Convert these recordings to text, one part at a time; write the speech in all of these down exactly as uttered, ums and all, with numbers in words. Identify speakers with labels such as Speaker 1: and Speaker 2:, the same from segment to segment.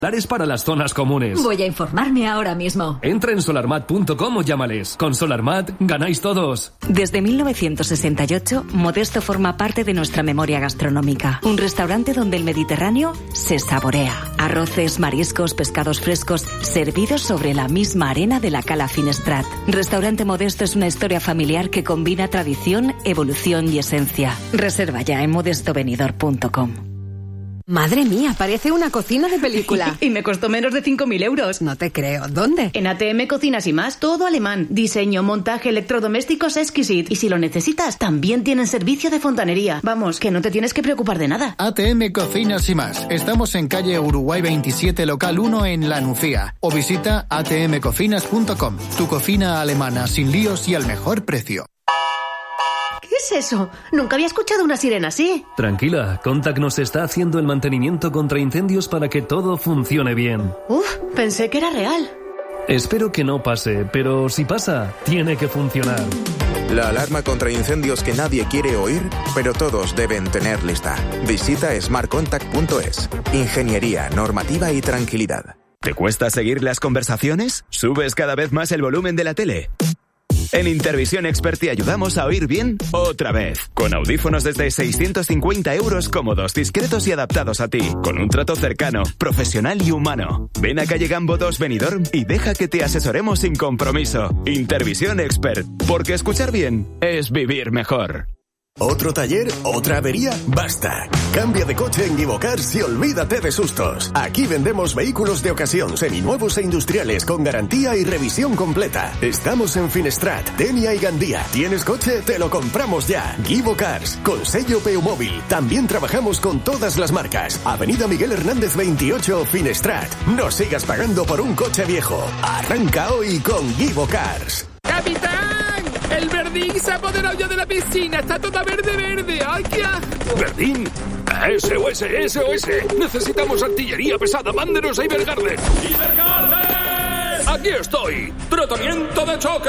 Speaker 1: para las zonas comunes.
Speaker 2: Voy a informarme ahora mismo.
Speaker 1: Entra en solarmat punto com o llámales. Con SolarMat ganáis todos.
Speaker 3: Desde mil novecientos sesenta y ocho, Modesto forma parte de nuestra memoria gastronómica. Un restaurante donde el Mediterráneo se saborea. Arroces, mariscos, pescados frescos, servidos sobre la misma arena de la Cala Finestrat. Restaurante Modesto es una historia familiar que combina tradición, evolución y esencia. Reserva ya en modesto benidorm punto com.
Speaker 4: Madre mía, parece una cocina de película.
Speaker 5: Y me costó menos de cinco mil euros.
Speaker 4: No te creo. ¿Dónde?
Speaker 5: En A T M Cocinas y Más, todo alemán. Diseño, montaje, electrodomésticos exquisite. Y si lo necesitas, también tienen servicio de fontanería. Vamos, que no te tienes que preocupar de nada.
Speaker 6: A T M Cocinas y Más. Estamos en calle Uruguay veintisiete, local uno en La Nucía. O visita a t m cocinas punto com. Tu cocina alemana sin líos y al mejor precio.
Speaker 5: ¿Qué es eso? Nunca había escuchado una sirena así.
Speaker 1: Tranquila, Contact nos está haciendo el mantenimiento contra incendios para que todo funcione bien.
Speaker 5: Uf, pensé que era real.
Speaker 1: Espero que no pase, pero si pasa, tiene que funcionar.
Speaker 7: La alarma contra incendios que nadie quiere oír, pero todos deben tener lista. Visita smart contact punto es. Ingeniería, normativa y tranquilidad.
Speaker 8: ¿Te cuesta seguir las conversaciones? ¿Subes cada vez más el volumen de la tele? En Intervisión Expert te ayudamos a oír bien otra vez. Con audífonos desde seiscientos cincuenta euros cómodos, discretos y adaptados a ti. Con un trato cercano, profesional y humano. Ven a calle Gambo dos Benidorm y deja que te asesoremos sin compromiso. Intervisión Expert. Porque escuchar bien es vivir mejor.
Speaker 9: ¿Otro taller? ¿Otra avería? ¡Basta! Cambia de coche en Givocars y olvídate de sustos. Aquí vendemos vehículos de ocasión, seminuevos e industriales con garantía y revisión completa. Estamos en Finestrat, Denia y Gandía. ¿Tienes coche? Te lo compramos ya. Givocars, con sello Peumóvil. También trabajamos con todas las marcas. Avenida Miguel Hernández veintiocho, Finestrat. No sigas pagando por un coche viejo. Arranca hoy con Givocars.
Speaker 10: ¡Capitán! ¡El Verdín se ha apoderado ya de la piscina! ¡Está toda verde, verde! ¡Ay, qué asco!
Speaker 11: ¿Verdín? ¡S O S, S O S! ¡Necesitamos artillería pesada! ¡Mándenos a Ibergarden! ¡Ibergarden! ¡Aquí estoy! ¡Tratamiento de choque!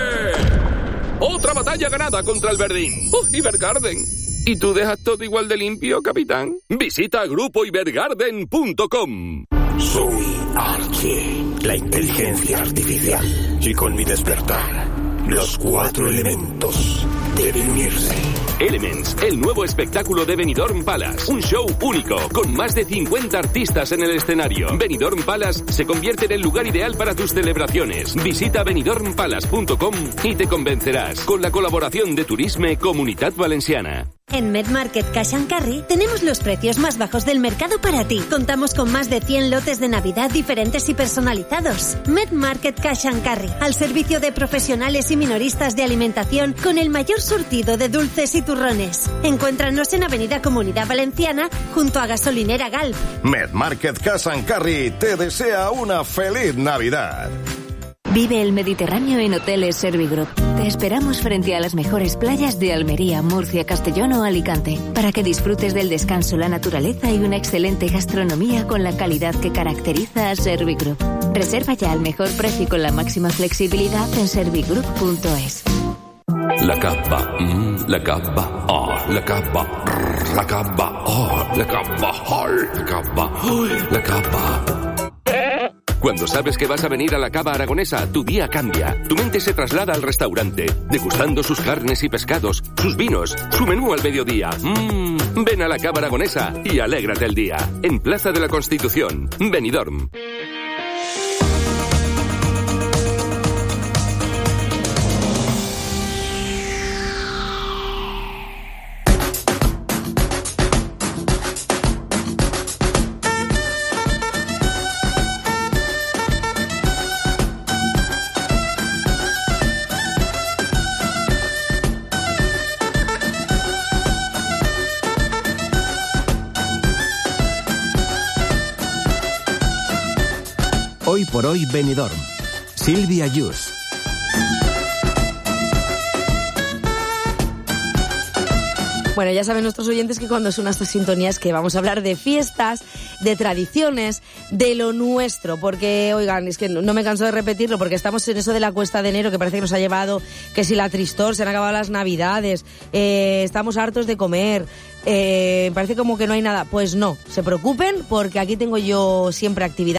Speaker 11: ¡Otra batalla ganada contra el Verdín! ¡Uh, Ibergarden!
Speaker 10: ¿Y tú dejas todo igual de limpio, capitán?
Speaker 11: Visita grupo ibergarden punto com.
Speaker 9: Soy Archie, la inteligencia artificial. Y con mi despertar, los cuatro elementos deben unirse.
Speaker 11: Elements, el nuevo espectáculo de Benidorm Palace. Un show único, con más de cincuenta artistas en el escenario. Benidorm Palace se convierte en el lugar ideal para tus celebraciones. Visita benidorm palace punto com y te convencerás. Con la colaboración de Turisme Comunitat Valenciana.
Speaker 12: En MedMarket Cash and Carry tenemos los precios más bajos del mercado para ti. Contamos con más de cien lotes de Navidad diferentes y personalizados. MedMarket Cash and Carry, al servicio de profesionales y minoristas de alimentación con el mayor surtido de dulces y turrones. Encuéntranos en Avenida Comunidad Valenciana junto a Gasolinera Galp.
Speaker 9: MedMarket Cash and Carry te desea una feliz Navidad.
Speaker 3: Vive el Mediterráneo en Hoteles Servigroup. Te esperamos frente a las mejores playas de Almería, Murcia, Castellón o Alicante, para que disfrutes del descanso, la naturaleza y una excelente gastronomía con la calidad que caracteriza a Servigroup. Reserva ya al mejor precio y con la máxima flexibilidad en servigroup punto es.
Speaker 11: La capa, mm, la capa, oh, la capa, rrr, la capa, oh, la capa, oh, la capa, oh, la capa. Cuando sabes que vas a venir a la Cava Aragonesa, tu día cambia. Tu mente se traslada al restaurante, degustando sus carnes y pescados, sus vinos, su menú al mediodía. Mmm, ven a la Cava Aragonesa y alégrate el día. En Plaza de la Constitución, Benidorm.
Speaker 13: Hoy por hoy Benidorm. Silvia Yus.
Speaker 14: Bueno, ya saben nuestros oyentes que cuando suenan estas sintonías que vamos a hablar de fiestas, de tradiciones, de lo nuestro, porque, oigan, es que no me canso de repetirlo, porque estamos en eso de la cuesta de enero que parece que nos ha llevado, que si la tristor, se han acabado las navidades, eh, estamos hartos de comer, eh, parece como que no hay nada. Pues no, se preocupen porque aquí tengo yo siempre actividad.